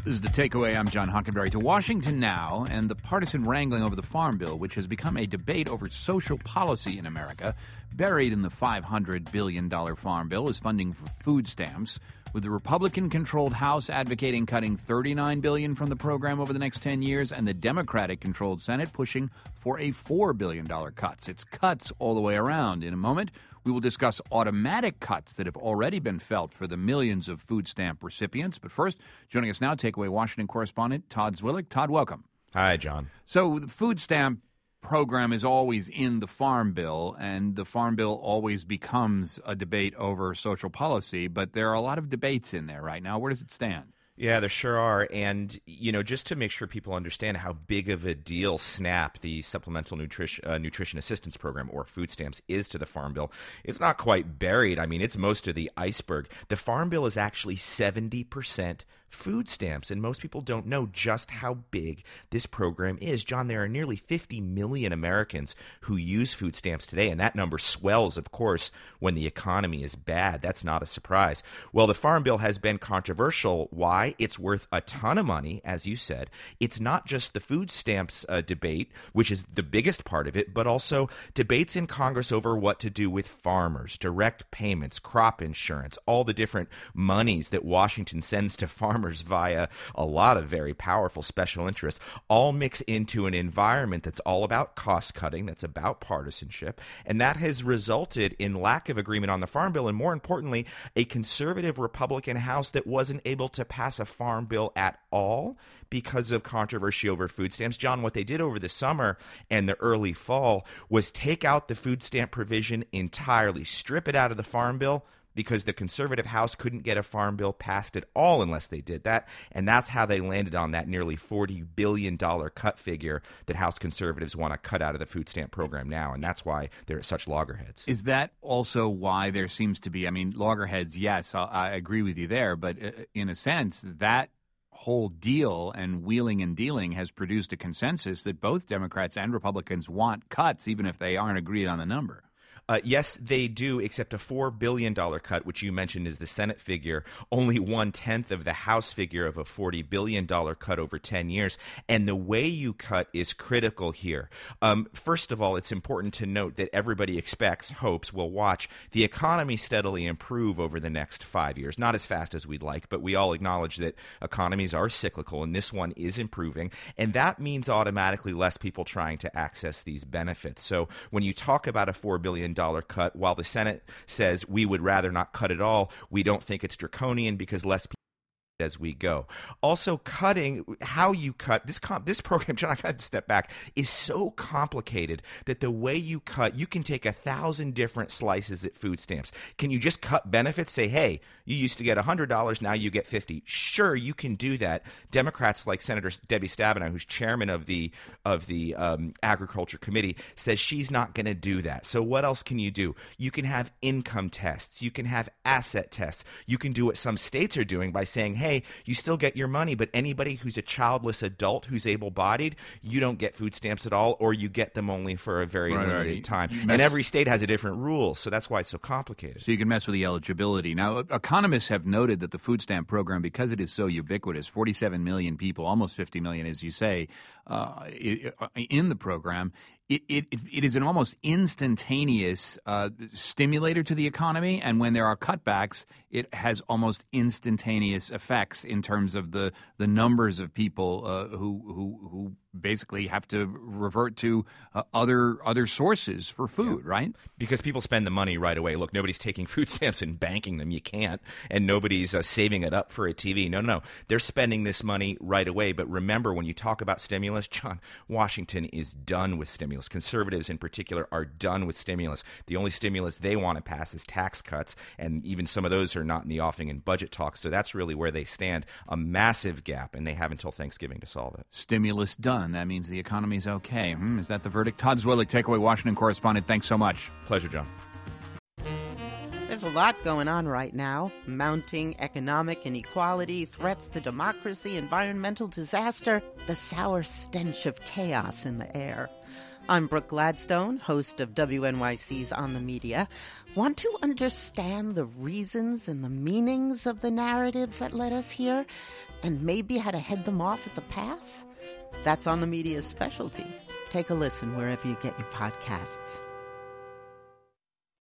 This is The Takeaway. I'm John Hockenberry. To Washington now, and the partisan wrangling over the Farm Bill, which has become a debate over social policy in America. Buried in the $500 billion Farm Bill is funding for food stamps, with the Republican-controlled House advocating cutting $39 billion from the program over the next 10 years, and the Democratic-controlled Senate pushing for a $4 billion cuts. It's cuts all the way around. In a moment, we will discuss automatic cuts that have already been felt for the millions of food stamp recipients. But first, joining us now, Takeaway Washington correspondent Todd Zwillich. Todd, welcome. Hi, John. So the food stamp program is always in the Farm Bill, and the Farm Bill always becomes a debate over social policy, but there are a lot of debates in there right now. Where does it stand? Yeah, there sure are. And, just to make sure people understand how big of a deal SNAP, the Supplemental Nutrition Assistance Program, or food stamps, is to the Farm Bill, it's not quite buried. I mean, it's most of the iceberg. The Farm Bill is actually 70% food stamps, and most people don't know just how big this program is. John, there are nearly 50 million Americans who use food stamps today, and that number swells, of course, when the economy is bad. That's not a surprise. Well, the Farm Bill has been controversial. Why? It's worth a ton of money, as you said. It's not just the food stamps debate, which is the biggest part of it, but also debates in Congress over what to do with farmers, direct payments, crop insurance, all the different monies that Washington sends to farmers via a lot of very powerful special interests, all mix into an environment that's all about cost cutting, that's about partisanship, and that has resulted in lack of agreement on the Farm Bill, and more importantly, a conservative Republican House that wasn't able to pass a Farm Bill at all because of controversy over food stamps. John, what they did over the summer and the early fall was take out the food stamp provision entirely, strip it out of the Farm Bill, because the conservative House couldn't get a Farm Bill passed at all unless they did that. And that's how they landed on that nearly $40 billion cut figure that House conservatives want to cut out of the food stamp program now. And that's why they're such loggerheads. Is that also why there seems to be, loggerheads, yes, I agree with you there. But in a sense, that whole deal and wheeling and dealing has produced a consensus that both Democrats and Republicans want cuts, even if they aren't agreed on the number. Yes, they do, except a $4 billion cut, which you mentioned is the Senate figure, only 1/10 of the House figure of a $40 billion cut over 10 years. And the way you cut is critical here. First of all, it's important to note that everybody hopes, will watch the economy steadily improve over the next 5 years. Not as fast as we'd like, but we all acknowledge that economies are cyclical, and this one is improving. And that means automatically less people trying to access these benefits. So when you talk about a $4 billion cut, while the Senate says we would rather not cut at all, we don't think it's draconian because less people as we go. Also, cutting, how you cut, this program, John, I got to step back, is so complicated that the way you cut, you can take 1,000 different slices at food stamps. Can you just cut benefits? Say, hey, you used to get $100, now you get $50. Sure, you can do that. Democrats like Senator Debbie Stabenow, who's chairman of the Agriculture Committee, says she's not going to do that. So what else can you do? You can have income tests. You can have asset tests. You can do what some states are doing by saying, hey, you still get your money, but anybody who's a childless adult who's able-bodied, you don't get food stamps at all, or you get them only for a very limited time. And every state has a different rule, so that's why it's so complicated. So you can mess with the eligibility. Now, economists have noted that the food stamp program, because it is so ubiquitous, 47 million people, almost 50 million, as you say, in the program, it is an almost instantaneous stimulator to the economy, and when there are cutbacks, it has almost instantaneous effects in terms of the numbers of people who basically have to revert to other sources for food, right? Because people spend the money right away. Look, nobody's taking food stamps and banking them. You can't. And nobody's saving it up for a TV. No. They're spending this money right away. But remember, when you talk about stimulus, John, Washington is done with stimulus. Conservatives in particular are done with stimulus. The only stimulus they want to pass is tax cuts, and even some of those are not in the offing in budget talks. So that's really where they stand. A massive gap, and they have until Thanksgiving to solve it. Stimulus done. That means the economy's okay. Is that the verdict? Todd Zwillich, Takeaway Washington correspondent. Thanks so much. Pleasure, John. There's a lot going on right now. Mounting economic inequality, threats to democracy, environmental disaster, the sour stench of chaos in the air. I'm Brooke Gladstone, host of WNYC's On the Media. Want to understand the reasons and the meanings of the narratives that led us here? and maybe how to head them off at the pass? That's on the media's specialty. Take a listen wherever you get your podcasts.